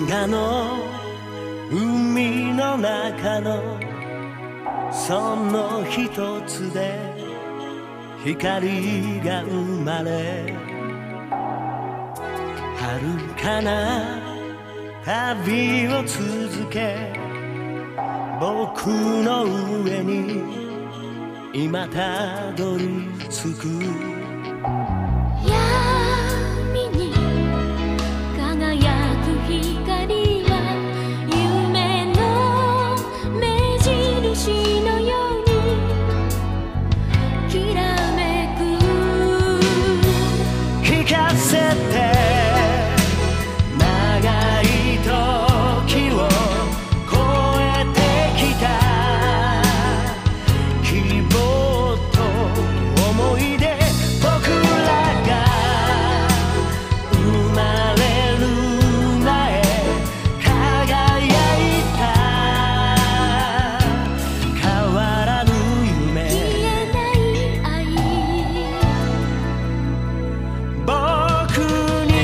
なの海の中のその一つで光が生まれ、遥かな旅を続け、僕の上に今たどり着く。 闇に輝く光は夢の目印のようにきらめく。 聞かせて長い時を越えてきた希望と思い出、僕らが生まれる前輝いた変わらぬ夢、 消えない愛、 僕に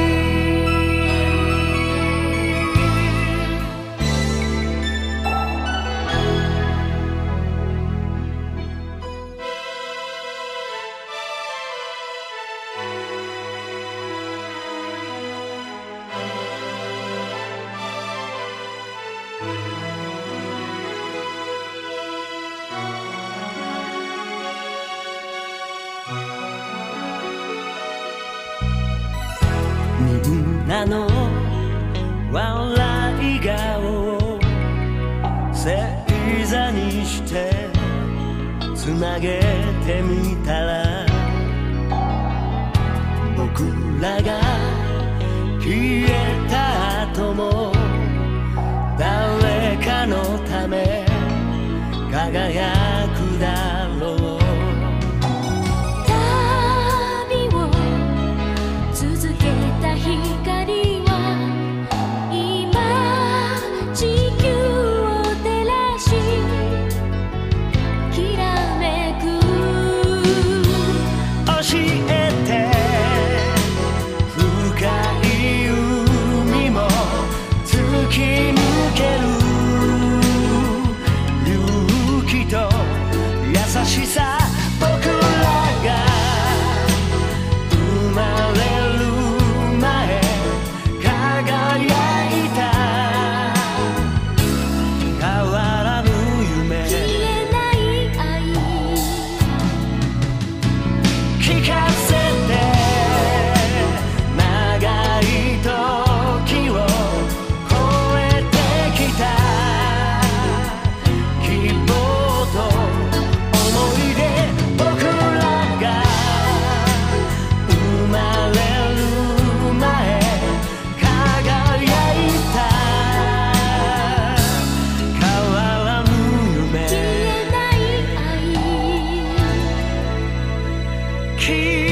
みんなの笑い顔を星座にしてつなげてみたら、僕らが消えた後も誰かのため輝くだろう。 旅を続けた光は今地球を照らしきらめく。 教えて深い海も突き抜ける勇気と優しさ、僕らが生まれる前輝いた変わらぬ夢、 消えない愛、 聞かせて長い時を越えてきた希望と思い出、僕らが生まれる前輝いた変わらぬ夢、 消えない愛。 消